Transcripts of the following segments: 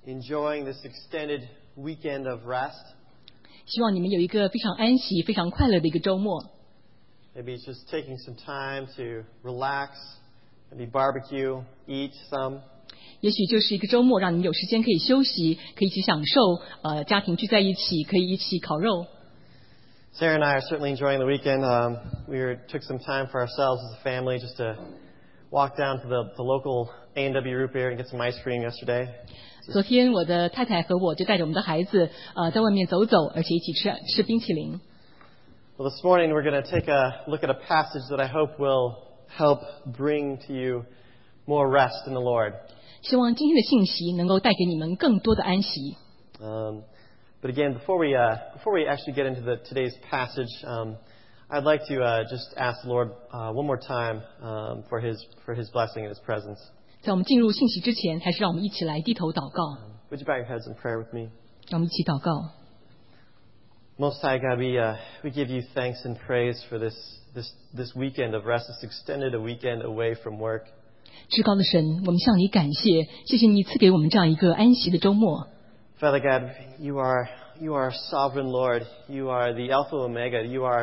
enjoying this extended weekend of rest. 希望你们有一个非常安息、非常快乐的一个周末。 Maybe it's just taking some time to relax, maybe barbecue, eat some. 也许就是一个周末，让你们有时间可以休息，可以一起享受，家庭聚在一起，可以一起烤肉。 Sarah and I are certainly enjoying the weekend. Took some time for ourselves as a family just to walk down to the local A&W root beer and get some ice cream yesterday. 昨天我的太太和我就带着我们的孩子，在外面走走，而且一起吃冰淇淋。 Well, this morning we're going to take a look at a passage that I hope will help bring to you more rest in the Lord. 希望今天的信息能够带给你们更多的安息。 But again, before we actually get into today's passage, I'd like to just ask the Lord one more time for His blessing and His presence. 在我们进入信息之前，还是让我们一起来低头祷告。 Would you bow your heads in prayer with me? 让我们一起祷告。 Most High God, we give you thanks and praise for this weekend of rest, this extended a weekend away from work. 至高的神，我们向你感谢，谢谢你赐给我们这样一个安息的周末。 Father God, you are sovereign Lord. You are the Alpha Omega.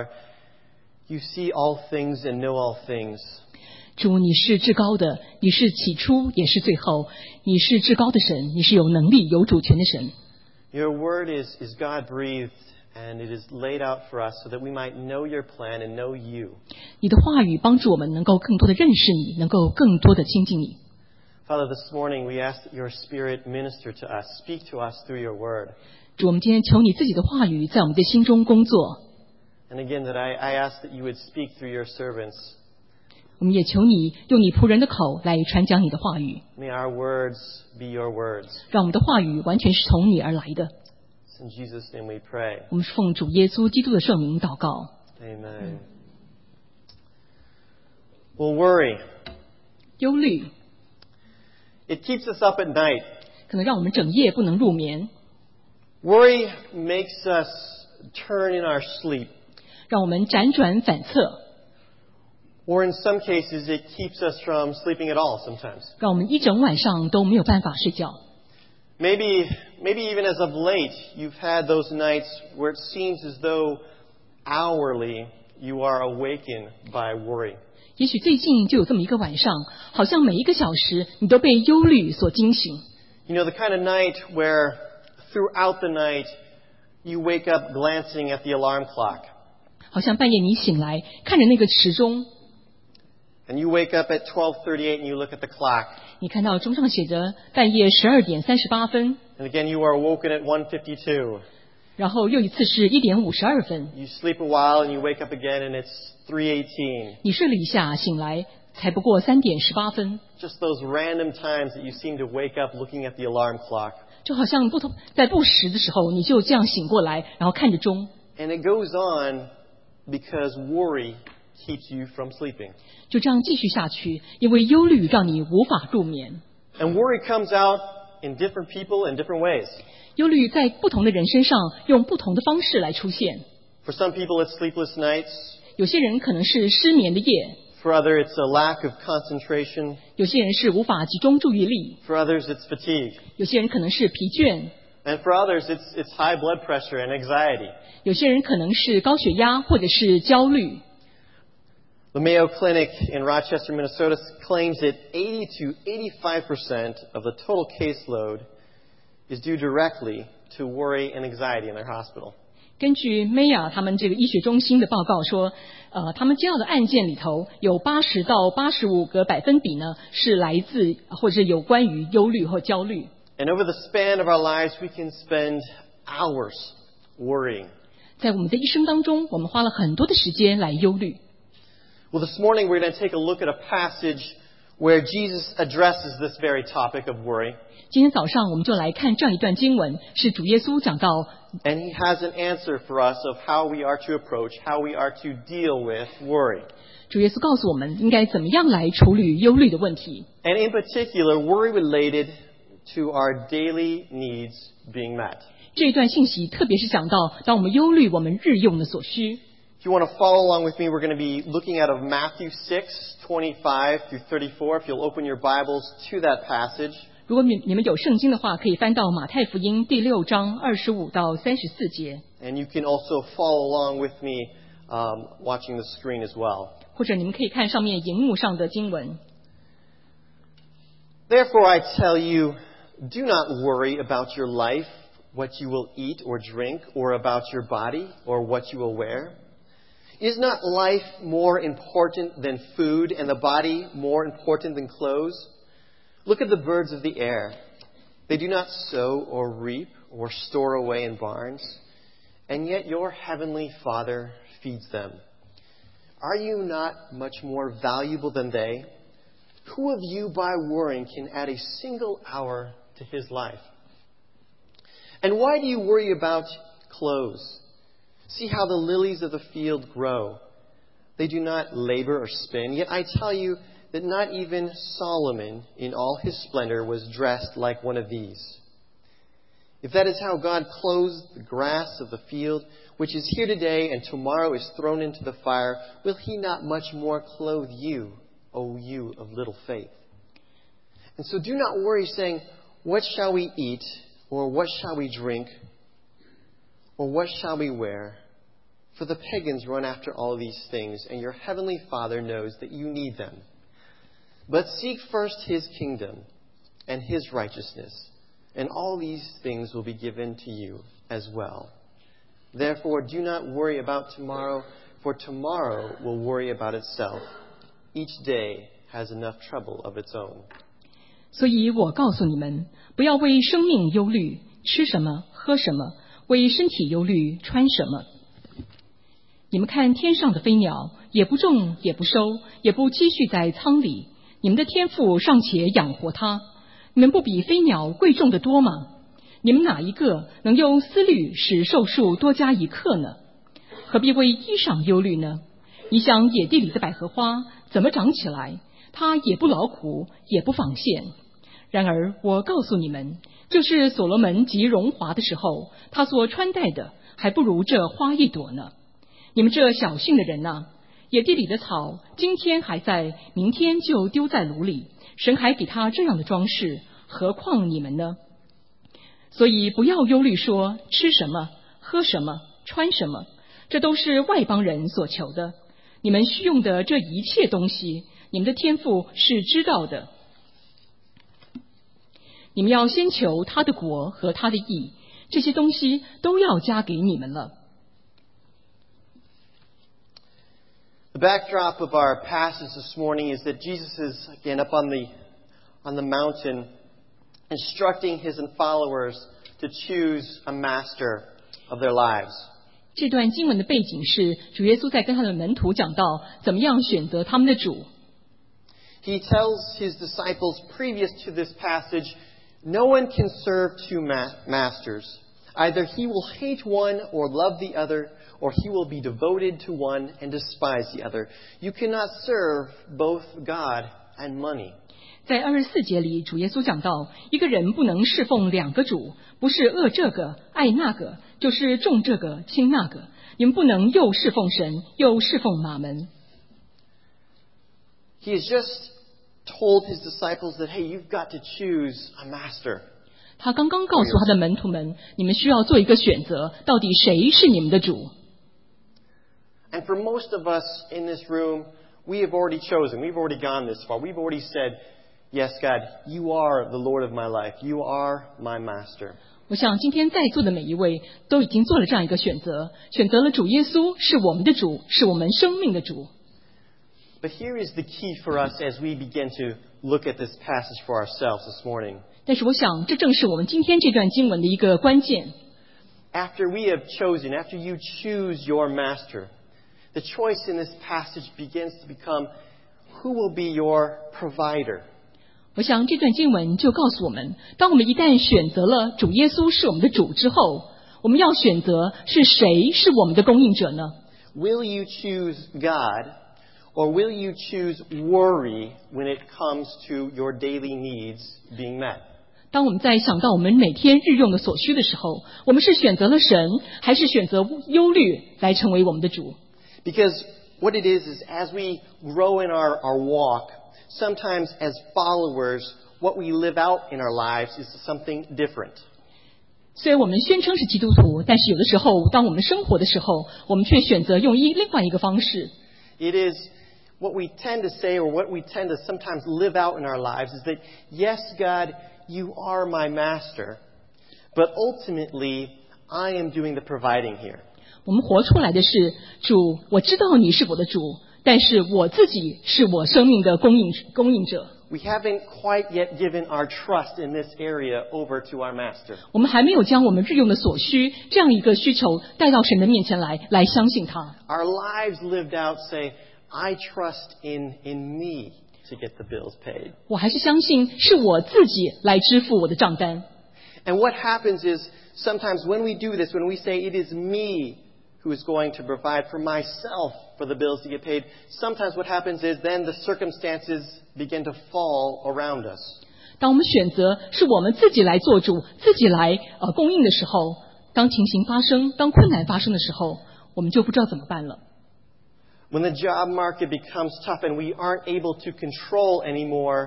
You see all things and know all things. 主，你是至高的，你是起初也是最后，你是至高的神，你是有能力有主权的神。 Your word is God-breathed, and it is laid out for us so that we might know your plan and know you. 你的话语帮助我们能够更多的认识你，能够更多的亲近你。 Father, this morning we ask that your Spirit minister to us, speak to us through your word. 主，我们今天求你自己的话语在我们的心中工作。 And again, that I ask that you would speak through your servants. 我们也求你用你仆人的口来传讲你的话语。 May our words be your words. 让我们的话语完全是从你而来的。 In Jesus' name we pray. 我们奉主耶稣基督的圣名祷告。 Amen. Well, worry. 忧虑。 It keeps us up at night. 可能让我们整夜不能入眠。 Worry makes us turn in our sleep. 让我们辗转反侧。 Or in some cases, it keeps us from sleeping at all sometimes. 让我们一整晚上都没有办法睡觉。 Maybe even as of late, you've had those nights where it seems as though hourly you are awakened by worry. 也许最近就有这么一个晚上，好像每一个小时你都被忧虑所惊醒。 You know, the kind of night where throughout the night you wake up glancing at the alarm clock. 好像半夜你醒来，看着那个时钟。 And you wake up at 12:38 and you look at the clock. 你看到钟上写着半夜12:38。 And again, you are awoken at 1:52. 然后又一次是1:52。 You sleep a while and you wake up again and it's 3:18. 你睡了一下，醒来才不过3:18。 Just those random times that you seem to wake up looking at the alarm clock. 就好像在不时的时候，你就这样醒过来，然后看着钟。 And it goes on because worry keeps you from sleeping. 就这样继续下去，因为忧虑让你无法入眠。 And worry comes out in different people in different ways. 忧虑在不同的人身上用不同的方式来出现。 For some people, it's sleepless nights. 有些人可能是失眠的夜。 For others, it's a lack of concentration. 有些人是无法集中注意力。 For others, it's fatigue. 有些人可能是疲倦。 And for others, it's high blood pressure and anxiety. 有些人可能是高血压或者是焦虑。 The Mayo Clinic in Rochester, Minnesota claims that 80 to 85% of the total caseload is due directly to worry and anxiety in their hospital. 根据 Mayo 他们这个医学中心的报告说，他们接到的案件里头有80到85个百分比呢，是来自或者有关于忧虑或焦虑。 And over the span of our lives, we can spend hours worrying. 在我们的一生当中，我们花了很多的时间来忧虑。 Well, this morning we're going to take a look at a passage where Jesus addresses this very topic of worry. 今天早上我们就来看这样一段经文，是主耶稣讲到 And he has an answer for us of how we are to approach, how we are to deal with worry. 主耶稣告诉我们应该怎么样来处理忧虑的问题。 And in particular, worry related to our daily needs being met. 这一段信息特别是讲到当我们忧虑我们日用的所需。 If you want to follow along with me, we're going to be looking out of Matthew 6:25 through 34. If you'll open your Bibles to that passage. 如果你们有圣经的话，可以翻到马太福音第6章25到34节。 And you can also follow along with me watching the screen as well. 或者你们可以看上面荧幕上的经文。 Therefore I tell you, do not worry about your life, what you will eat or drink, or about your body, or what you will wear. Is not life more important than food, and the body more important than clothes? Look at the birds of the air. They do not sow or reap or store away in barns, and yet your heavenly Father feeds them. Are you not much more valuable than they? Who of you by worrying can add a single hour to his life? And why do you worry about clothes? See how the lilies of the field grow. They do not labor or spin. Yet I tell you that not even Solomon in all his splendor was dressed like one of these. If that is how God clothes the grass of the field, which is here today and tomorrow is thrown into the fire, will he not much more clothe you, O you of little faith? And so do not worry, saying, what shall we eat, or what shall we drink, or what shall we wear? For the pagans run after all these things, and your heavenly Father knows that you need them. But seek first his kingdom and his righteousness, and all these things will be given to you as well. Therefore, do not worry about tomorrow, for tomorrow will worry about itself. Each day has enough trouble of its own. 所以我告诉你们，不要为生命忧虑，吃什么，喝什么；为身体忧虑，穿什么。你们看天上的飞鸟，也不种，也不收，也不积蓄在仓里，你们的天父尚且养活它，你们不比飞鸟贵重得多吗？你们哪一个能用思虑使寿数多加一刻呢？何必为衣裳忧虑呢？你想野地里的百合花怎么长起来？它也不劳苦，也不纺线。然而我告诉你们，就是所罗门极荣华的时候，他所穿戴的还不如这花一朵呢。你们这小信的人啊，野地里的草今天还在，明天就丢在炉里，神还给他这样的装饰，何况你们呢？所以不要忧虑说吃什么，喝什么，穿什么，这都是外邦人所求的。你们需用的这一切东西，你们的天父是知道的。你们要先求他的国和他的义，这些东西都要加给你们了。 The backdrop of our passage this morning is that Jesus is again up on the mountain, instructing his followers to choose a master of their lives. 这段经文的背景是主耶稣在跟他的门徒讲到怎么样选择他们的主。 He tells his disciples previous to this passage, no one can serve two masters. Either he will hate one or love the other, or he will be devoted to one and despise the other. You cannot serve both God and money. 在24节里，主耶稣讲到，一个人不能侍奉两个主，不是恶这个爱那个，就是重这个轻那个。你们不能又侍奉神，又侍奉马门。 He has just told his disciples that, hey, you've got to choose a master. 他刚刚告诉他的门徒们，你们需要做一个选择，到底谁是你们的主？ And for most of us in this room, we have already chosen. We've already gone this far. We've already said, yes, God, you are the Lord of my life. You are my master. 我想今天在座的每一位都已经做了这样一个选择，选择了主耶稣是我们的主，是我们生命的主。 But here is the key for us as we begin to look at this passage for ourselves this morning. 但是我想，这正是我们今天这段经文的一个关键。 After we have chosen, after you choose your master, the choice in this passage begins to become who will be your provider. 我想这段经文就告诉我们，当我们一旦选择了主耶稣是我们的主之后，我们要选择是谁是我们的供应者呢？ Will you choose God, or will you choose worry when it comes to your daily needs being met? 当我们在想到我们每天日用的所需的时候，我们是选择了神，还是选择忧虑来成为我们的主？ Because what it is as we grow in our walk, sometimes as followers, what we live out in our lives is something different. 虽然我们宣称是基督徒，但是有的时候，当我们生活的时候，我们却选择用另外一个方式。 It is what we tend to say, or what we tend to sometimes live out in our lives, is that, yes, God, you are my master, but ultimately, I am doing the providing here. 我们活出来的是主，我知道你是我的主，但是我自己是我生命的供应者。 We haven't quite yet given our trust in this area over to our master. 我们还没有将我们日用的所需这样一个需求带到神的面前来相信他。 Our lives lived out say, I trust in me to get the bills paid. 我还是相信是我自己来支付我的账单。 And what happens is, sometimes when we do this, when we say it is me who is going to provide for myself for the bills to get paid, sometimes what happens is then the circumstances begin to fall around us. 当我们选择是我们自己来做主，自己来供应的时候，当情形发生，当困难发生的时候，我们就不知道怎么办了。 When the job market becomes tough and we aren't able to control anymore,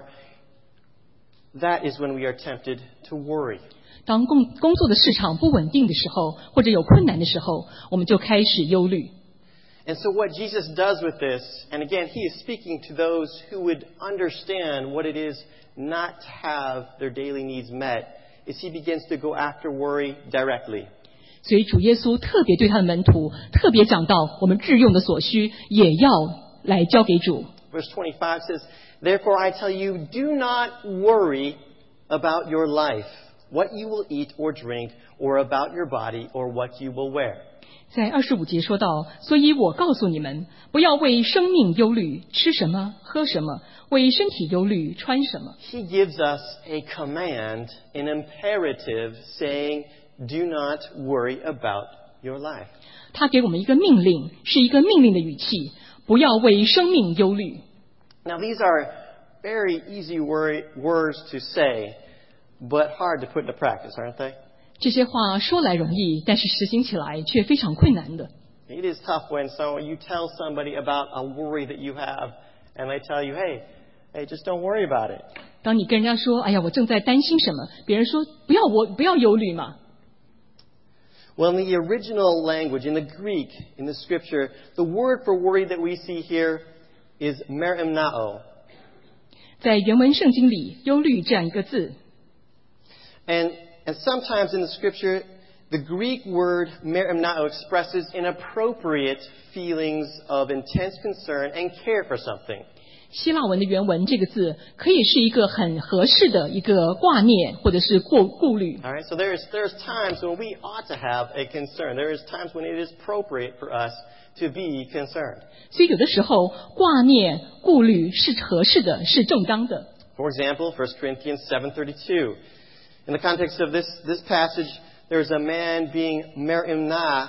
that is when we are tempted to worry. 当工作的市场不稳定的时候，或者有困难的时候，我们就开始忧虑。 And so what Jesus does with this, and again, he is speaking to those who would understand what it is not to have their daily needs met, is he begins to go after worry directly. 所以主耶稣特别对他的门徒特别讲到，我们日用的所需也要来交给主。 Verse 25 says, Therefore I tell you, do not worry about your life, what you will eat or drink, or about your body, or what you will wear. 在25节说到，所以我告诉你们，不要为生命忧虑，吃什么，喝什么；为身体忧虑，穿什么。 He gives us a command, an imperative, saying, do not worry about your life. 他给我们一个命令，是一个命令的语气，不要为生命忧虑。 Now these are very easy words to say, but hard to put into practice, aren't they? 这些话说来容易，但是实行起来却非常困难的。 It is tough when you tell somebody about a worry that you have, and they tell you, hey, just don't worry about it. 当你跟人家说，哎呀，我正在担心什么，别人说不要忧虑嘛。 Well, in the original language, in the Greek, in the scripture, the word for worry that we see here is merimnao. 在原文圣经里，忧虑这样一个字。 And sometimes in the scripture, the Greek word merimnao expresses inappropriate feelings of intense concern and care for something. 希腊文的原文这个字可以是一个很合适的一个挂念或者是顾虑。 All right, so there's times when we ought to have a concern. There is times when it is appropriate for us to be concerned. 所以有的时候挂念顾虑是合适的，是正当的。 For example, 1 Corinthians 7:32. In the context of this passage, there's a man being merimna,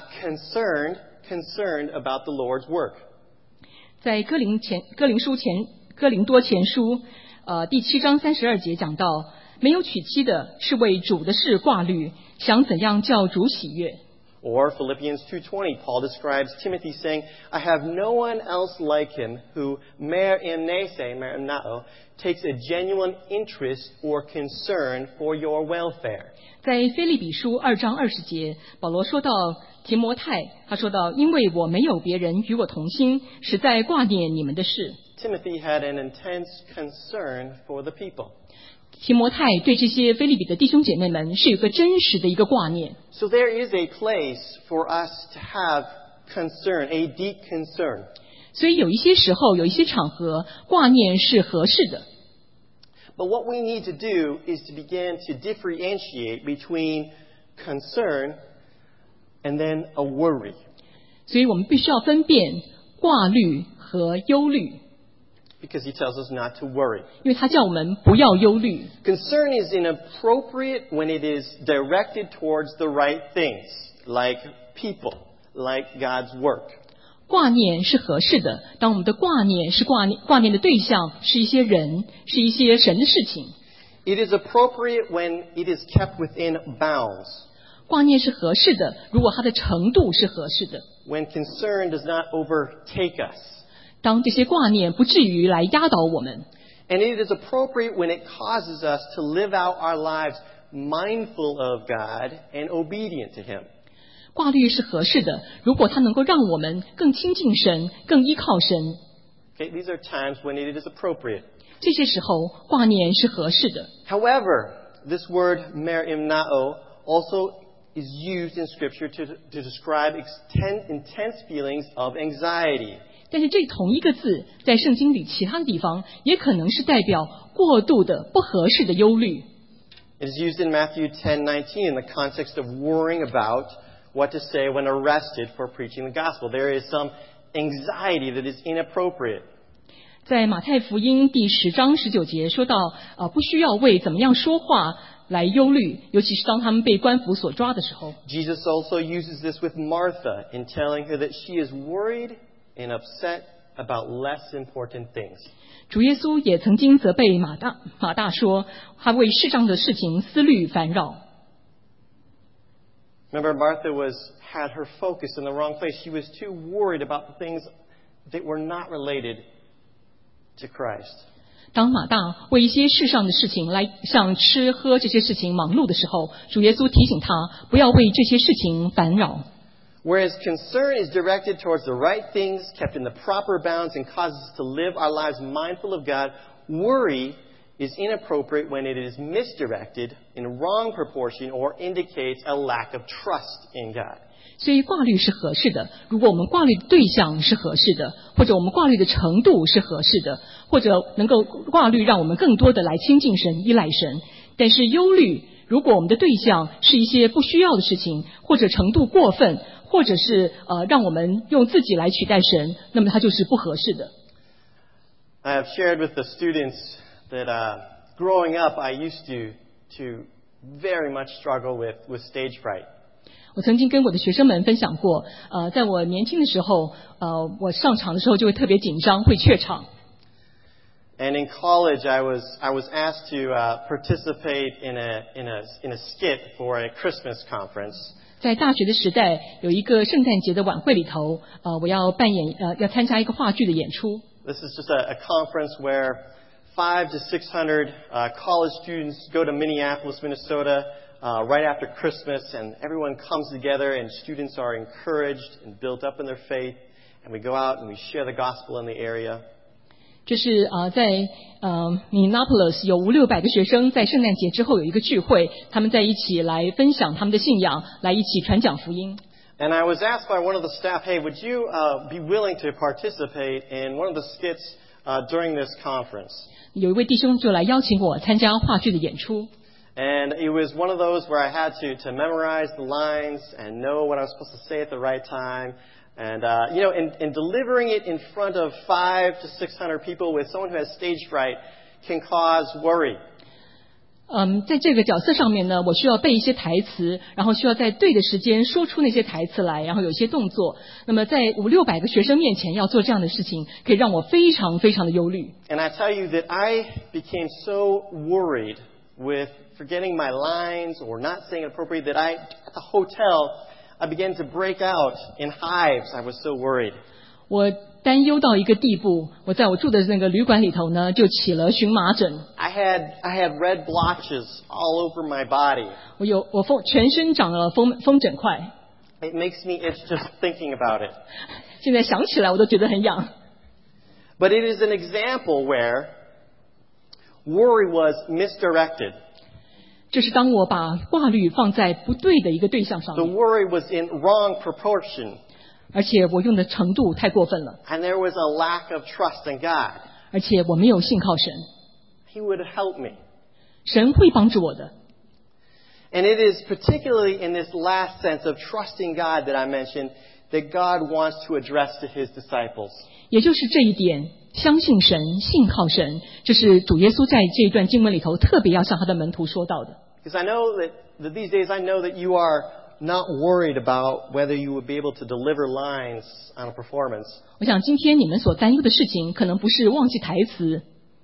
concerned about the Lord's work. 在哥林多前书第7章32节讲到，没有娶妻的是为主的事挂虑，想怎样叫主喜悦。 Or Philippians 2:20, Paul describes Timothy saying, I have no one else like him who merimnao, takes a genuine interest or concern for your welfare. 在腓立比书2章20节，保罗说到提摩太，他说到，因为我没有别人与我同心，实在挂念你们的事。 Timothy had an intense concern for the people. 提摩太对这些腓立比的弟兄姐妹们是有个真实的一个挂念。 So there is a place for us to have concern, a deep concern. 所以有一些时候，有一些场合，挂念是合适的。 But what we need to do is to begin to differentiate between concern and then a worry. 所以我们必须要分辨挂虑和忧虑。 Because he tells us not to worry. 因为他叫我们不要忧虑。 Concern is inappropriate when it is directed towards the right things, like people, like God's work. 挂念是合适的，当我们的挂念是挂念的对象是一些人，是一些神的事情。 It is appropriate when it is kept within bounds. 挂念是合适的，如果它的程度是合适的。 When concern does not overtake us. 当这些挂念不至于来压倒我们。 And it is appropriate when it causes us to live out our lives mindful of God and obedient to Him. 挂虑是合适的，如果它能够让我们更亲近神，更依靠神。 Okay, these are times when it is appropriate. 这些时候挂念是合适的。 However, this word merimnao also is used in Scripture to describe intense feelings of anxiety. 但是这同一个字在圣经里其他的地方也可能是代表过度的不合适的忧虑。 It is used in Matthew 10:19 in the context of worrying about what to say when arrested for preaching the gospel. There is some anxiety that is inappropriate. 在马太福音第10章19节说到，不需要为怎么样说话来忧虑，尤其是当他们被官府所抓的时候。 Jesus also uses this with Martha in telling her that she is worried and upset about less important things. 主耶稣也曾经责备马大说，他为世上的事情思虑烦扰。 Remember, Martha had her focus in the wrong place. She was too worried about the things that were not related to Christ. 当马大为一些世上的事情来像吃喝这些事情忙碌的时候，主耶稣提醒他不要为这些事情烦扰。 Whereas concern is directed towards the right things, kept in the proper bounds, and causes us to live our lives mindful of God, worry is inappropriate when it is misdirected in wrong proportion or indicates a lack of trust in God. 所以挂虑是合适的，如果我们挂虑的对象是合适的，或者我们挂虑的程度是合适的，或者能够挂虑让我们更多的来亲近神、依赖神。但是忧虑，如果我们的对象是一些不需要的事情，或者程度过分，或者是让我们用自己来取代神，那么它就是不合适的。 I have shared with the students that growing up I used to very much struggle with stage fright. 我曾经跟我的学生们分享过，在我年轻的时候，我上场的时候就会特别紧张，会怯场。 And in college, I was asked to participate in a skit for a Christmas conference. 在大学的时代，有一个圣诞节的晚会里头，我要要参加一个话剧的演出。 This is just a conference where 500 to 600 college students go to Minneapolis, Minnesota, right after Christmas, and everyone comes together, and students are encouraged and built up in their faith, and we go out and we share the gospel in the area. 这是在Minneapolis 有500-600个学生在圣诞节之后有一个聚会，他们在一起来分享他们的信仰，来一起传讲福音。 And I was asked by one of the staff, hey, would you be willing to participate in one of the skits during this conference? 有一位弟兄就来邀请我参加话剧的演出。 And it was one of those where I had to memorize the lines and know what I was supposed to say at the right time. And, in delivering it in front of 500 to 600 people with someone who has stage fright can cause worry. 在这个角色上面呢，我需要背一些台词，然后需要在对的时间说出那些台词来，然后有一些动作。那么在500-600个学生面前要做这样的事情，可以让我非常非常的忧虑。 And I tell you that I became so worried with forgetting my lines or not saying it appropriately that at the hotel, I began to break out in hives. I was so worried. 我担忧到一个地步，我在我住的那个旅馆里头呢，就起了荨麻疹。 I had red blotches all over my body. 我全身长了风疹块。 It makes me itch just thinking about it. 现在想起来我都觉得很痒。 But it is an example where worry was misdirected. 这是当我把挂虑放在不对的一个对象上 The 面， worry was in wrong proportion. 而且我用的程度太过分了， And there was a lack of trust in God. 而且我没有信靠神， He would help me. 神会帮助我的。 And it is particularly in this last sense of trusting God that I mentioned that God wants to address to His disciples. 也就是这一点，相信神、信靠神，这是主耶稣在这一段经文里头特别要向他的门徒说到的。 Because I know that these days I know that you are not worried about whether you would be able to deliver lines on a performance. 我想今天你们所担忧的事情，可能不是忘记台词。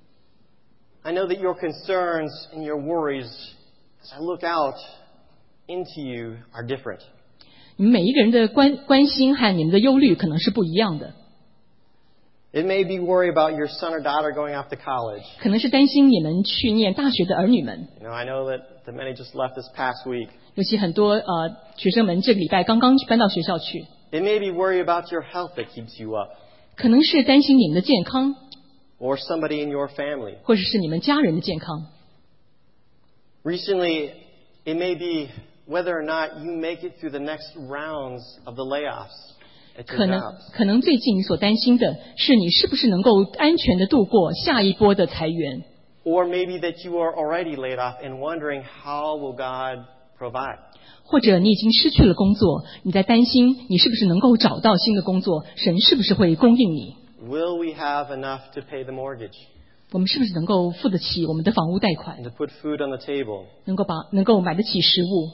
I know that your concerns and your worries, as I look out into you, are different. 你们每一个人的关心和你们的忧虑可能是不一样的。 It may be worry about your son or daughter going off to college. 可能是担心你们去念大学的儿女们。 I know that many just left this past week. 尤其很多学生们这个礼拜刚刚搬到学校去。 It may be worry about your health that keeps you up. 可能是担心你们的健康。 Or somebody in your family. 或者是你们家人的健康。 Recently, it may be whether or not you make it through the next rounds of the layoffs at your jobs. 可能最近你所担心的是你是不是能够安全的度过下一波的裁员。 Or maybe that you are already laid off and wondering how will God provide. 或者你已经失去了工作，你在担心你是不是能够找到新的工作，神是不是会供应你。 Will we have enough to pay the mortgage? 我们是不是能够付得起我们的房屋贷款？ And to put food on the table? 能够买得起食物。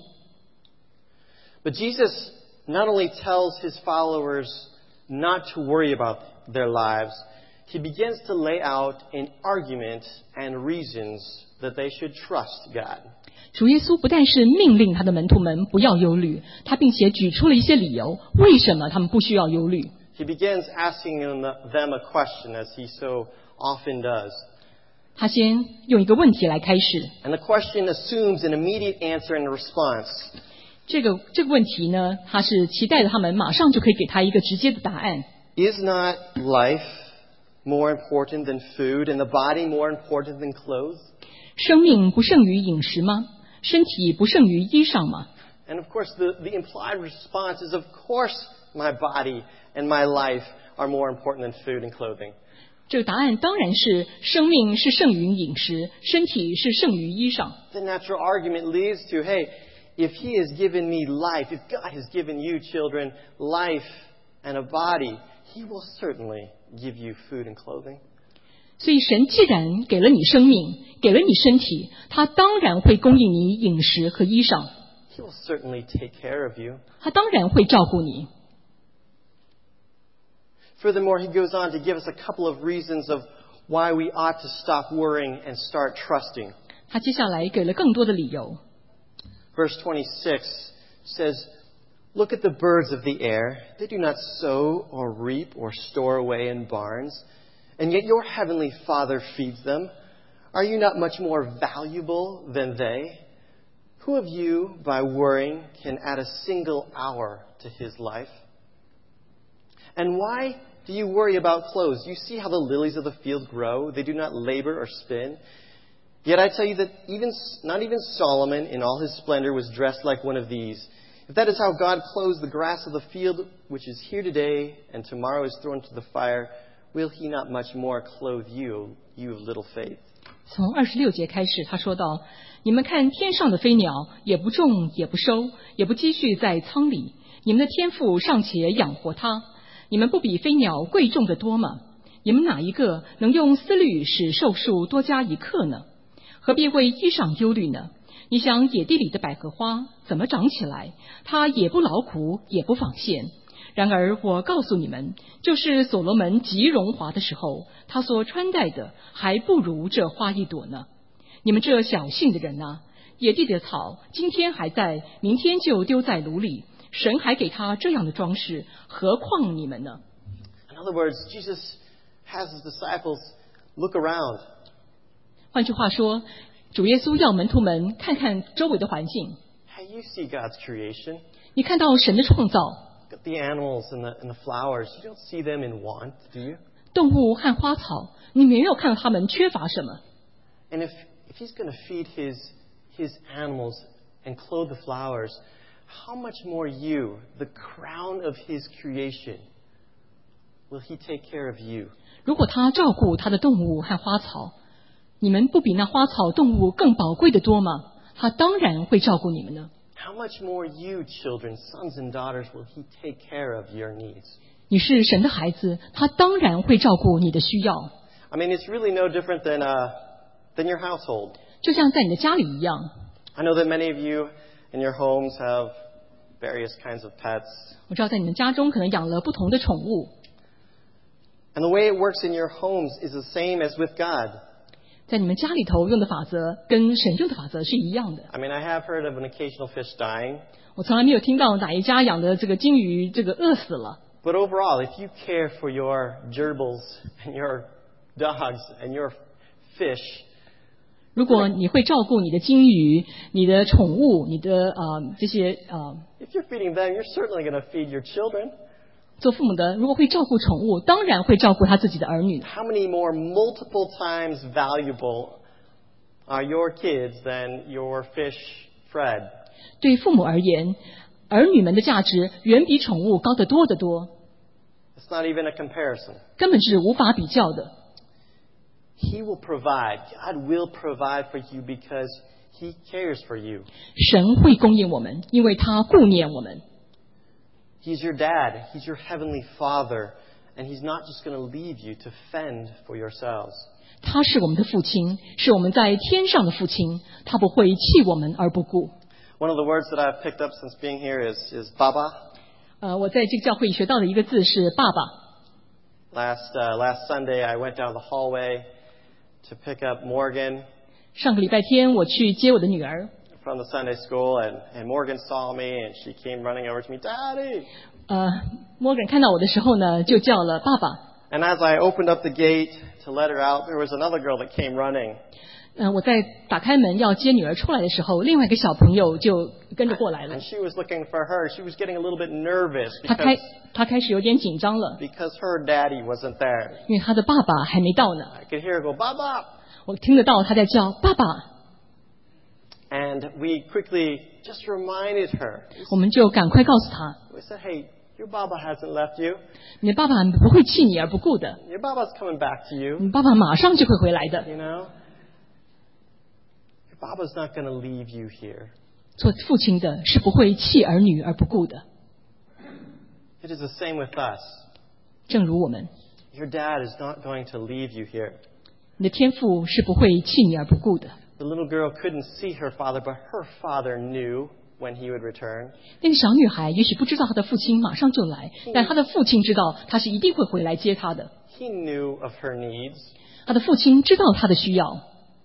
But Jesus not only tells his followers not to worry about their lives, he begins to lay out an argument and reasons that they should trust God. 主耶稣不但是命令他的门徒们不要忧虑，他并且举出了一些理由，为什么他们不需要忧虑。 He begins asking them a question, as he so often does. 他先用一个问题来开始。 And the question assumes an immediate answer and a response. 这个问题呢，他是期待着他们马上就可以给他一个直接的答案。 Is not life more important than food, and the body more important than clothes? 生命不胜于饮食吗？身体不胜于衣裳吗？ And of course, the implied response is, of course, my body and my life are more important than food and clothing. 这个答案当然是生命是胜于饮食，身体是胜于衣裳。 The natural argument leads to, hey, if he has given me life, if God has given you children life and a body, he will certainly give you food and clothing. 所以神既然给了你生命，给了你身体，他当然会供应你饮食和衣裳。 He will certainly take care of you. 他当然会照顾你。 Furthermore, he goes on to give us a couple of reasons of why we ought to stop worrying and start trusting. 他接下来给了更多的理由。 Verse 26 says, Look at the birds of the air. They do not sow or reap or store away in barns, and yet your heavenly Father feeds them. Are you not much more valuable than they? Who of you, by worrying, can add a single hour to his life? And why do you worry about clothes? You see how the lilies of the field grow? They do not labor or spin. Yet I tell you that not even Solomon in all his splendor was dressed like one of these. If that is how God clothes the grass of the field, which is here today and tomorrow is thrown into the fire, will he not much more clothe you, you of little faith? 从26节开始，他说道：你们看天上的飞鸟，也不种，也不收，也不积蓄在仓里，你们的天父尚且养活它，你们不比飞鸟贵重的多吗？你们哪一个能用思虑使寿数多加一刻呢？何必为衣裳忧虑呢？你想野地里的百合花怎么长起来？它也不劳苦，也不纺线。然而我告诉你们，就是所罗门极荣华的时候，他所穿戴的还不如这花一朵呢。你们这小信的人啊，野地的草今天还在，明天就丢在炉里，神还给他这样的装饰，何况你们呢？ In other words, Jesus has his disciples look around. 换句话说，主耶稣要门徒们看看周围的环境。 Hey, you see God's creation. 你看到神的创造， Look at the animals and the flowers. You don't see them in want, do you? 动物和花草，你没有看到他们缺乏什么。 And if he's going to feed his animals and clothe the flowers, how much more you, the crown of his creation, will he take care of you? 如果他照顾他的动物和花草，你们不比那花草动物更宝贵的多吗？他当然会照顾你们呢。 How much more you, children, sons and daughters, will he take care of your needs? 你是神的孩子，他当然会照顾你的需要。 I mean, it's really no different than your household. 就像在你的家里一样。 I know that many of you in your homes have various kinds of pets. 我知道在你们家中可能养了不同的宠物。 And the way it works in your homes is the same as with God. 在你们家里头用的法则跟神用的法则是一样的。 I mean, I have heard of an occasional fish dying. 我从来没有听到哪一家养的这个金鱼这个饿死了。 But overall, if you care for your gerbils and your dogs and your fish, 如果你会照顾你的金鱼、你的宠物、你的这些 if you're feeding them, you're certainly going to feed your children. 做父母的如果会照顾宠物，当然会照顾他自己的儿女。 How many more multiple times valuable are your kids than your fish, Fred? 对父母而言，儿女们的价值远比宠物高得多得多， It's not even a comparison. 根本是无法比较的。 He will provide. God will provide for you because He cares for you. 神会供应我们，因为他顾念我们。 He's your dad. He's your heavenly Father. And He's not just going to leave you to fend for yourselves. 他是我们的父亲，是我们在天上的父亲，他不会弃我们而不顾。 One of the words that I've picked up since being here is Baba. 我在这个教会里学到的一个字是爸爸。 Last Sunday, I went down the hallway to pick up Morgan 上个礼拜天我去接我的女儿， from the Sunday school, and Morgan saw me, and she came running over to me, Daddy! Morgan 看到我的时候呢，就叫了爸爸。 And as I opened up the gate to let her out, there was another girl that came running. 我在打开门要接女儿出来的时候，另外一个小朋友就跟着过来了 And。she was looking for her. She was getting a little bit nervous 他开始有点紧张了， because her daddy wasn't there. 因为他的爸爸还没到呢。 I could hear her go, Baba! 我听得到他在叫爸爸， And we quickly just reminded her. 我们就赶快告诉他， We said, hey, your Baba hasn't left you. 你的爸爸不会弃你而不顾的， Your Baba's coming back to you. 你爸爸马上就会回来的。 You know? Your Baba's not going to leave you here. 做父亲的是不会弃儿女而不顾的， It is the same with us. 正如我们， Your dad is not going to leave you here. 你的天父是不会弃你而不顾的。 The little girl couldn't see her father, but her father knew when he would return. 那个小女孩也许不知道她的父亲马上就来，但她的父亲知道他是一定会回来接她的。 He knew of her needs. 她的父亲知道她的需要。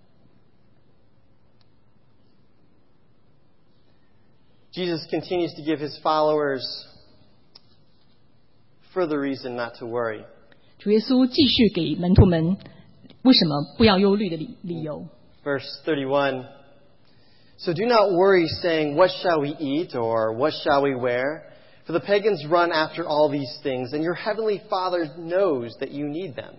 Jesus continues to give his followers further reason not to worry. 主耶稣继续给门徒们为什么不要忧虑的理由。 Verse 31. So do not worry, saying, what shall we eat, or what shall we wear? For the pagans run after all these things, and your heavenly Father knows that you need them.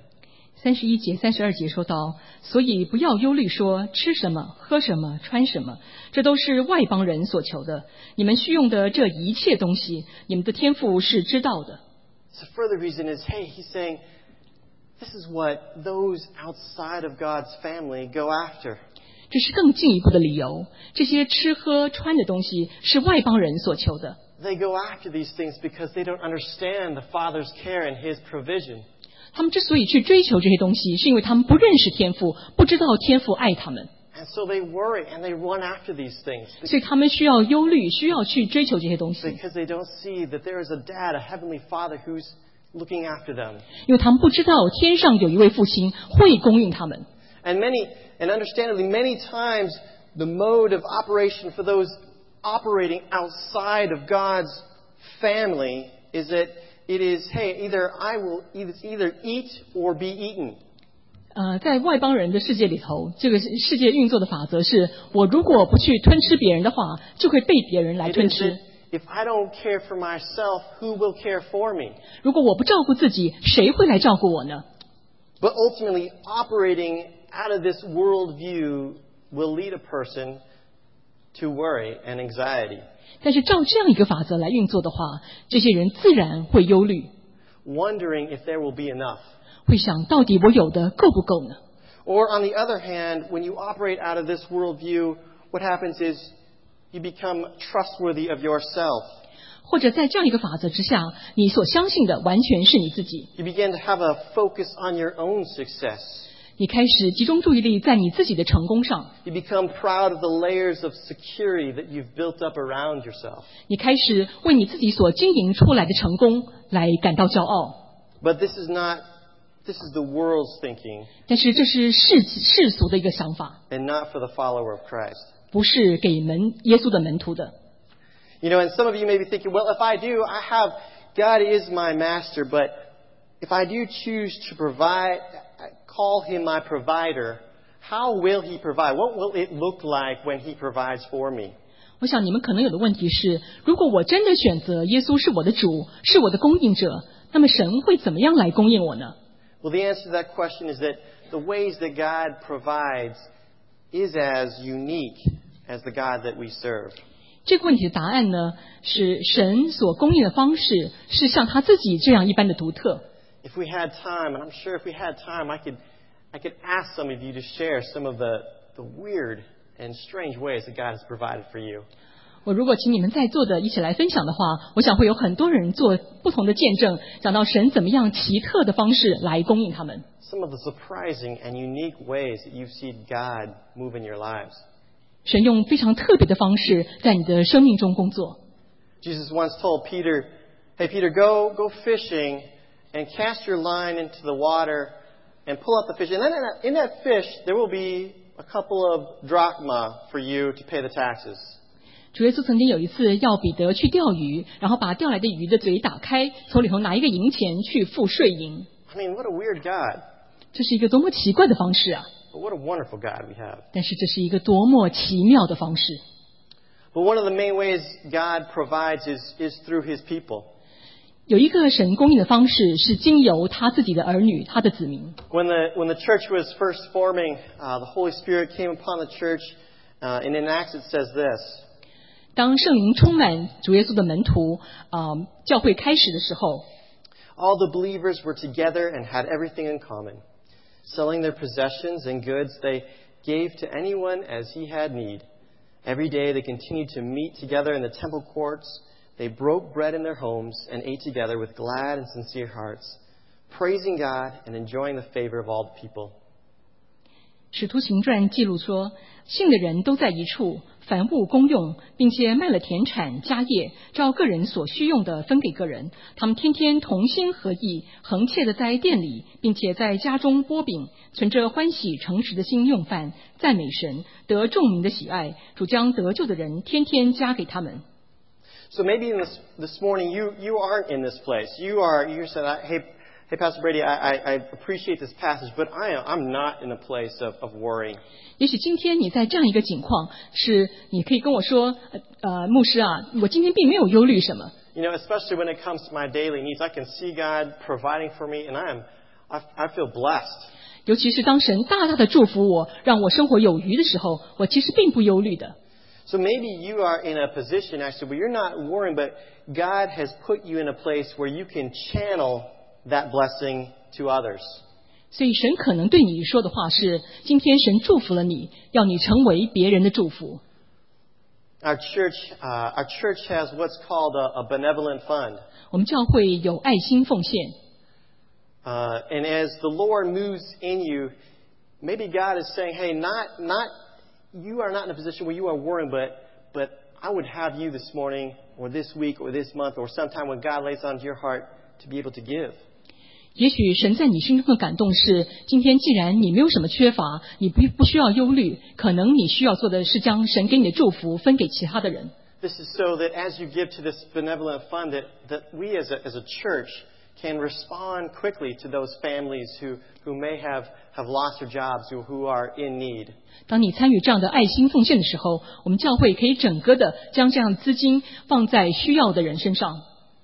31节、32节说到，所以不要忧虑说吃什么、喝什么、穿什么，这都是外邦人所求的。你们需用的这一切东西，你们的天父是知道的。 So further reason is, hey, he's saying, this is what those outside of God's family go after. 这是更进一步的理由，这些吃喝穿的东西是外邦人所求的。 They go after these things because they don't understand the Father's care and His provision. 他们之所以去追求这些东西，是因为他们不认识天父，不知道天父爱他们， And so they worry and they run after these things 所以他们需要忧虑，需要去追求这些东西， because they don't see that there is a dad, a heavenly Father who's looking after them. 因为他们不知道天上有一位父亲会供应他们。 And understandably, many times the mode of operation for those operating outside of God's family is that it is, hey, it's either eat or be eaten. 在外邦人的世界里头，这个世界运作的法则是，我如果不去吞吃别人的话，就会被别人来 It 吞 is 吃 that。if I don't care for myself, who will care for me? 如果我不照顾自己，谁会来照顾我呢？ But ultimately, operating out of this worldview will lead a person to worry and anxiety, 但是照这样一个法则来运作的话，这些人自然会忧虑， wondering if there will be enough. 会想到底我有的够不够呢？ Or on the other hand, when you operate out of this worldview, what happens is you become trustworthy of yourself. 或者在这样一个法则之下，你所相信的完全是你自己， You begin to have a focus on your own success. 你开始集中注意力在你自己的成功上， You become proud of the layers of security that you've built up around yourself. 你开始为你自己所经营出来的成功来感到骄傲。 But this is the world's thinking 但是这是世俗的一个想法， and not for the follower of Christ. 不是给耶稣的门徒的。 You know, and some of you may be thinking, well, if I do, I have God is my master, but if I do choose to call him my provider, how will he provide? What will it look like when he provides for me? 我想你们可能有的问题是，如果我真的选择耶稣是我的主，是我的供应者，那么神会怎么样来供应我呢？ Well, the answer to that question is that the ways that God provides is as unique as the God that we serve. 这个问题的答案呢，是神所供应的方式是像他自己这样一般的独特。 If we had time, and I'm sure if we had time, I could ask some of you to share some of the weird and strange ways that God has provided for you. 我如果请你们在座的一起来分享的话，我想会有很多人做不同的见证，讲到神怎么样奇特的方式来供应他们。 Some of the surprising and unique ways that you've seen God move in your lives. 神用非常特别的方式在你的生命中工作。 Jesus once told Peter, "Hey Peter, go fishing and cast your line into the water and pull out the fish. And then in that fish there will be a couple of drachma for you to pay the taxes." 主耶稣曾经有一次要彼得去钓鱼，然后把钓来的鱼的嘴打开，从里头拿一个银钱去付税银。 I mean, what a weird God. 这是一个多么奇怪的方式啊！ But what a wonderful God we have. 但是这是一个多么奇妙的方式。 But one of the main ways God provides is through his people. 有一个神供应的方式是经由他自己的儿女，他的子民。 When the church was first forming, the Holy Spirit came upon the church, and in Acts it says this. 当圣灵充满主耶稣的门徒，教会开始的时候， All the believers were together and had everything in common. Selling their possessions and goods, they gave to anyone as he had need. Every day they continued to meet together in the temple courts. They broke bread in their homes and ate together with glad and sincere hearts, praising God and enjoying the favor of all the people. 使徒行传记录说，信的人都在一处，凡物公用，并且卖了田产家业，照个人所需用的分给个人。他们天天同心合意，恒切的在店里，并且在家中擘饼，存着欢喜诚实的心用饭，赞美神，得众民的喜爱。主将得救的人天天加给他们。 So maybe this morning you aren't in this place. You said, Hey, Pastor Brady, I appreciate this passage, but I'm not in a place of worrying. 也许今天你在这样一个境况，是你可以跟我说，牧师啊，我今天并没有忧虑什么。 You know, especially when it comes to my daily needs, I can see God providing for me, and I feel blessed. 尤其是当神大大的祝福我，让我生活有余的时候，我其实并不忧虑的。 So maybe you are in a position actually where you're not worrying, but God has put you in a place where you can channel that blessing to others. 所以神可能对你说的话是：今天神祝福了你，要你成为别人的祝福。 Our church has what's called a benevolent fund. 我们教会有爱心奉献。 And as the Lord moves in you, maybe God is saying, "Hey, you are not in a position where you are worrying, but I would have you this morning, or this week, or this month, or sometime when God lays onto your heart to be able to give." 也许神在你心中的感动是：今天既然你没有什么缺乏，你不需要忧虑，可能你需要做的是将神给你的祝福分给其他的人。 This is so that as you give to this benevolent fund, that we as a church can respond quickly to those families who may have lost their jobs, who are in need. 当你参与这样的爱心奉献的时候，我们教会可以整个的将这样的资金放在需要的人身上。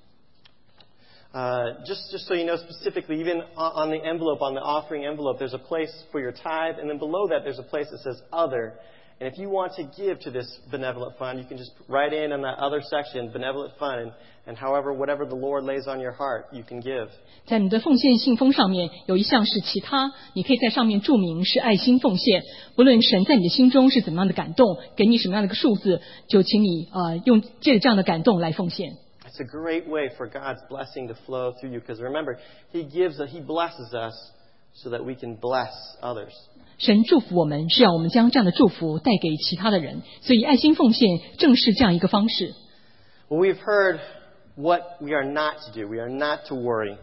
Just so you know specifically, even on the envelope, on the offering envelope, there's a place for your tithe, and then below that there's a place that says other. And if you want to give to this benevolent fund, you can just write in on that other section, benevolent fund, and whatever the Lord lays on your heart, you can give. 在你的奉献信封上面有一项是其他，你可以在上面注明是爱心奉献。不论神在你的心中是怎么样的感动，给你什么样的一个数字，就请你借着这样的感动来奉献。 It's a great way for God's blessing to flow through you, because remember, He blesses us so that we can bless others. 神祝福我们是要我们将这样的祝福带给其他的人，所以爱心奉献正是这样一个方式。 Well, we've heard what we are not to do. We are not to worry.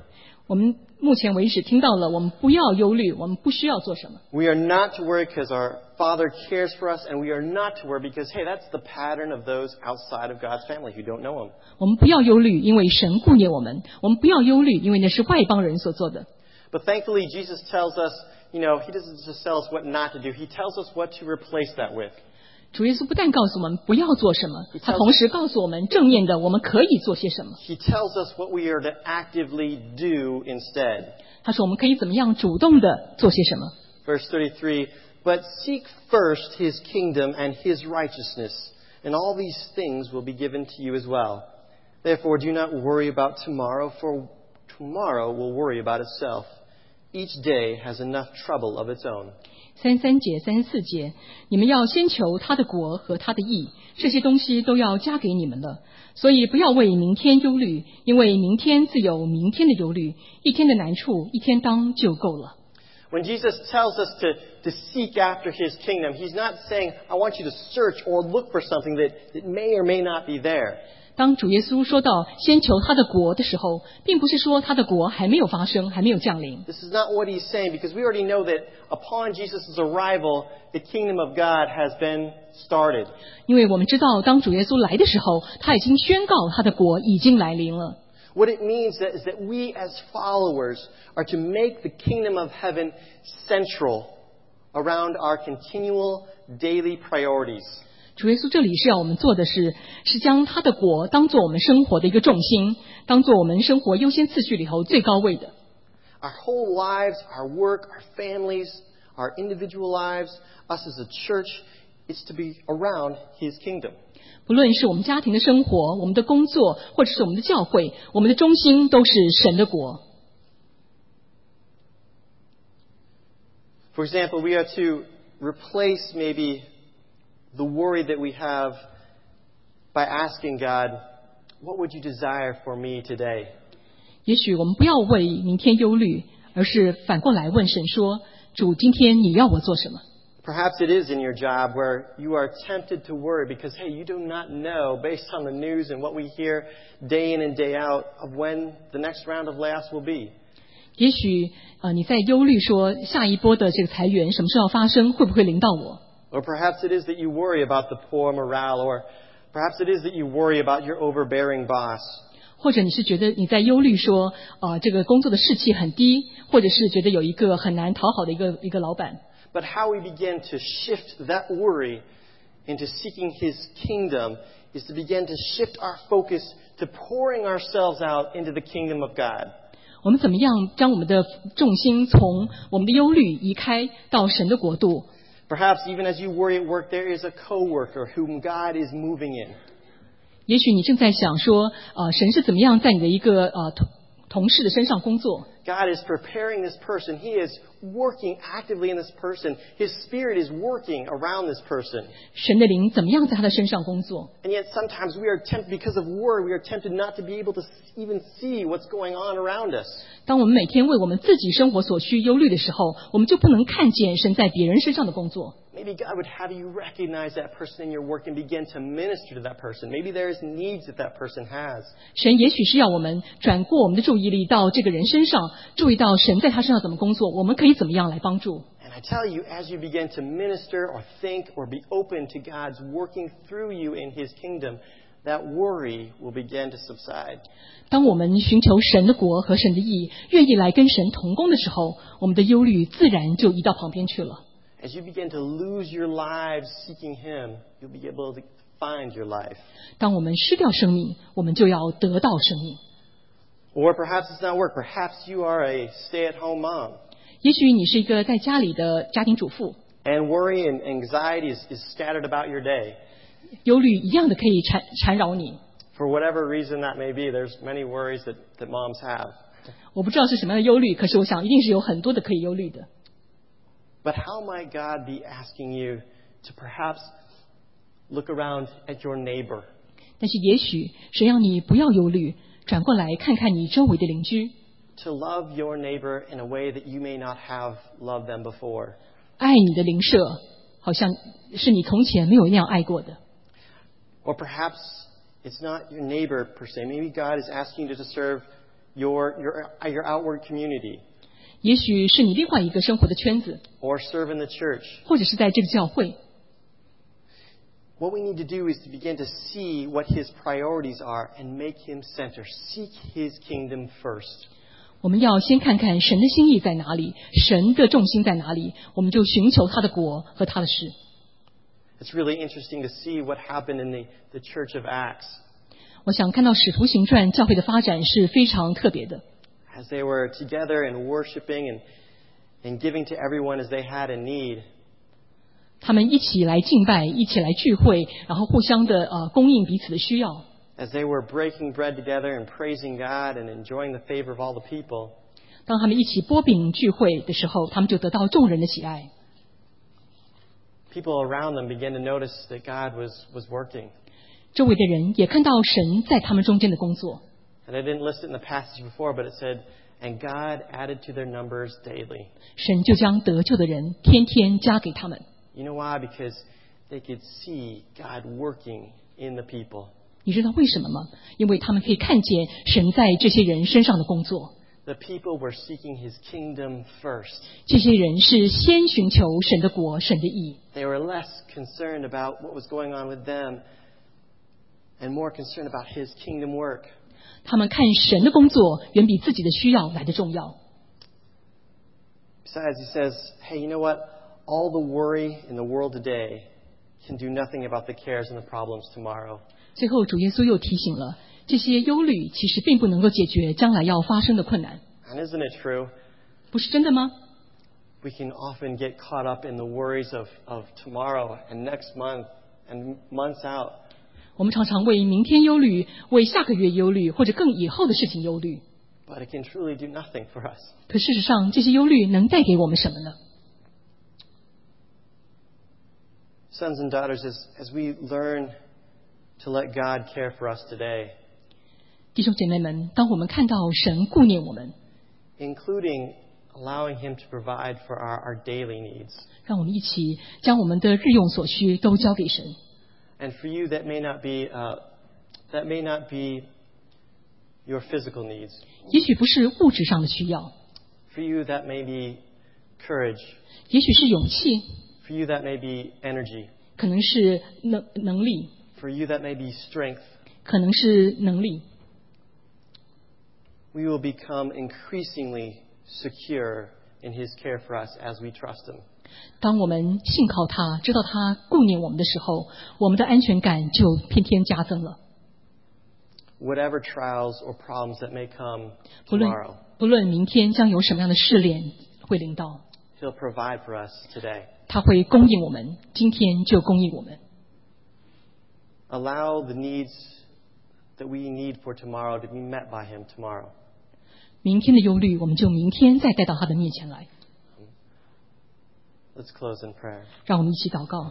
我们目前为止听到了，我们不要忧虑，我们不需要做什么。 We are not to worry because our Father cares for us, and we are not to worry because, hey, that's the pattern of those outside of God's family who don't know Him. 我们不要忧虑，因为神顾念我们；我们不要忧虑，因为那是外邦人所做的。 But thankfully, Jesus tells us, He doesn't just tell us what not to do. He tells us what to replace that with. 主耶稣不但告诉我们不要做什么，他同时告诉我们正面的我们可以做些什么。 He tells us what we are to actively do instead. 他说我们可以怎么样主动的做些什么。 Verse 33, But seek first His kingdom and His righteousness, and all these things will be given to you as well. Therefore, do not worry about tomorrow, for tomorrow will worry about itself. Each day has enough trouble of its own. 33节、34节，你们要先求他的国和他的义，这些东西都要加给你们了。所以不要为明天忧虑，因为明天自有明天的忧虑，一天的难处一天当就够了。 When Jesus tells us to seek after His kingdom, He's not saying, I want you to search or look for something that may or may not be there. 当主耶稣说到先求他的国的时候，并不是说他的国还没有发生，还没有降临。 This is not what He's saying, because we already know that upon Jesus' arrival, the kingdom of God has been started. 因为我们知道当主耶稣来的时候，他已经宣告他的国已经来临了。 What it means is that we as followers are to make the kingdom of heaven central around our continual daily priorities. 主耶稣这里是要我们做的是将他的国当作我们生活的一个重心，当作我们生活优先次序里头最高位的。 Our whole lives, our work, our families, our individual lives, us as a church, is to be around His kingdom. 不论是我们家庭的生活，我们的工作，或者是我们的教会，我们的中心都是神的国。 For example, we are to replace maybe the worry that we have by asking God, what would you desire for me today? 也许我们不要为明天忧虑，而是反过来问神说，主，今天你要我做什么？ Perhaps it is in your job where you are tempted to worry because, hey, you do not know, based on the news and what we hear day in and day out, of when the next round of layoffs will be. 也许你在忧虑说下一波的这个裁员什么时候发生，会不会临到我？ Or perhaps it is that you worry about the poor morale, or perhaps it is that you worry about your overbearing boss. 或者你是觉得你在忧虑说这个工作的士气很低，或者是觉得有一个很难讨好的一个老板。 But how we begin to shift that worry into seeking His kingdom is to begin to shift our focus to pouring ourselves out into the kingdom of God. 我们怎么样将我们的重心从我们的忧虑移开到神的国度？ Perhaps even as you worry at work, there is a coworker whom God is moving in. 也许你正在想说神是怎么样在你的一个同事的身上工作。 God is preparing this person. He is working actively in this person. His Spirit is working around this person. 神的灵怎么样在他的身上工作？ And yet sometimes we are tempted, because of worry, we are tempted not to be able to even see what's going on around us. 当我们每天为我们自己生活所需忧虑的时候，我们就不能看见神在别人身上的工作。 Maybe God would have you recognize that person in your work and begin to minister to that person. Maybe there's needs that that person has. 神也许是要我们转过我们的注意力到这个人身上，注意到神在他身上怎么工作，我们可以怎么样来帮助。 And I tell you, as you begin to minister or think or be open to God's working through you in His kingdom, that worry will begin to subside. 当我们寻求神的国和神的义，愿意来跟神同工的时候，我们的忧虑自然就移到旁边去了。 As you begin to lose your lives seeking Him, you'll be able to find your life. 当我们失掉生命，我们就要得到生命。 Or perhaps it's not work. Perhaps you are a stay-at-home mom. 也许你是一个在家里的家庭主妇， And worry and anxiety is scattered about your day. 忧虑一样的可以缠绕你。 For whatever reason that may be, there's many worries that moms have. 我不知道是什么样的忧虑，可是我想一定是有很多的可以忧虑的。 But how might God be asking you to perhaps look around at your neighbor? 但是也许神让你不要忧虑，转过来看看你周围的邻居， To love your neighbor in a way that you may not have loved them before. 爱你的邻舍，好像是你从前没有那样爱过的。 Or perhaps it's not your neighbor per se. Maybe God is asking you to serve your outward community, 也许是你另外一个生活的圈子， or serve in the church. 或者是在这个教会。 What we need to do is to begin to see what His priorities are and make Him center. Seek His kingdom first. 我们要先看看神的心意在哪里，神的重心在哪里，我们就寻求他的国和他的事。 It's really interesting to see what happened in the Church of Acts. 我想看到使徒行传教会的发展是非常特别的。 As they were together and worshiping and giving to everyone as they had a need. 他们一起来敬拜，一起来聚会，然后互相的供应彼此的需要。 As they were breaking bread together and praising God and enjoying the favor of all the people. 当他们一起擘饼聚会的时候，他们就得到众人的喜爱。 People around them began to notice that God was working. 周围的人也看到神在他们中间的工作。 And I didn't list it in the passage before, but it said, and God added to their numbers daily. 神就将得救的人天天加给他们。 You know why? Because they could see God working in the people. 你知道为什么吗？因为他们可以看见神在这些人身上的工作。 The people were seeking His kingdom first. 这些人是先寻求神的国、神的义。 They were less concerned about what was going on with them and more concerned about His kingdom work. 他们看神的工作远比自己的需要来得重要。 Besides, He says, hey, you know what? All the worry in the world today can do nothing about the cares and the problems tomorrow. 最后，主耶稣又提醒了，这些忧虑其实并不能够解决将来要发生的困难。 And isn't it true? 不是真的吗？ We can often get caught up in the worries of tomorrow and next month and months out. 我们常常为明天忧虑，为下个月忧虑，或者更以后的事情忧虑。 But it can truly do nothing for us. 可事实上，这些忧虑能带给我们什么呢？ Sons and daughters, as we learn to let God care for us today, 弟兄姐妹们，当我们看到神顾念我们， including allowing Him to provide for our daily needs. 让我们一起将我们的日用所需都交给神。 And for you, that may not be your physical needs. 也许不是物质上的需要， For you, that may be courage. 也许是勇气， For you, that may be energy. 可能是能力， For you, that may be strength. 可能是能力。 We will become increasingly secure in His care for us as we trust Him. 当我们信靠他，知道他顾念我们的时候，我们的安全感就偏偏加增了。 Whatever trials or problems that may come 不 tomorrow, 论明天将有什么样的试炼会临到， He'll provide for us today. 他会供应我们，今天就供应我们。 Allow the needs that we need for tomorrow to be met by Him tomorrow. 明天的忧虑，我们就明天再带到他的面前来。 Let's close in prayer. 让我们一起祷告。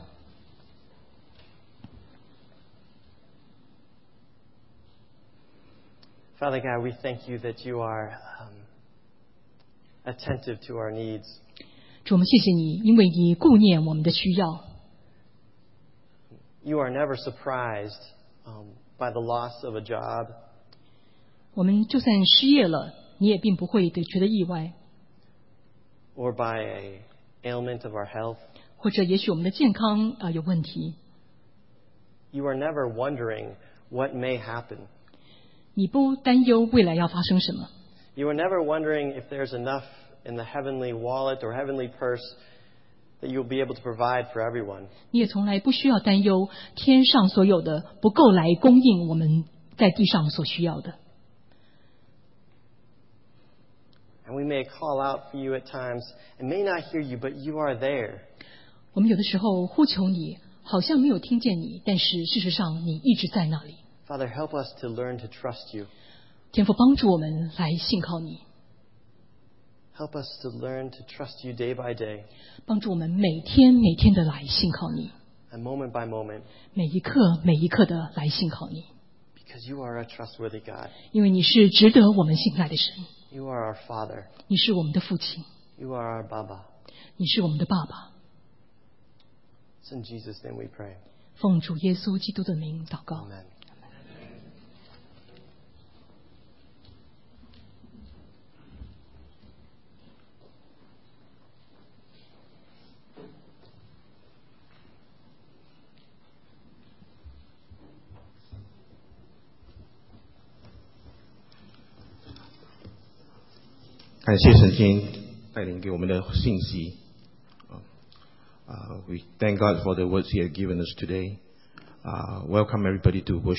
Father God, we thank You that You are attentive to our needs. 主，我们谢谢你，因为你顾念我们的需要。 You are never surprised by the loss of a job, 我们就算失业了，你也并不会觉得意外， or by an ailment of our health. 或者也许我们的健康有问题， You are never wondering what may happen. 你不担忧未来要发生什么， You are never wondering if there's enough in the heavenly wallet or heavenly purse that you'll be able to provide for everyone. 你也从来不需要担忧天上所有的不够来供应我们在地上所需要的。 And we may call out for you at times and may not hear you, but you are there. 我们有的时候呼求你，好像没有听见你，但是事实上你一直在那里。 Father, help us to learn to trust You. 天父帮助我们来信靠你， Help us to learn to trust You day by day 帮助我们每天每天的来信靠你， and moment by moment 每一刻每一刻的来信靠你， because You are a trustworthy God. 因为你是值得我们信赖的神， You are our Father. 你是我们的父亲， You are our Baba. 你是我们的爸爸。 It's in Jesus' name we pray. 奉主耶稣基督的名祷告。 Amen. 感谢神天带领给我们的信息。We thank God for the words He has given us today. Welcome everybody to worship.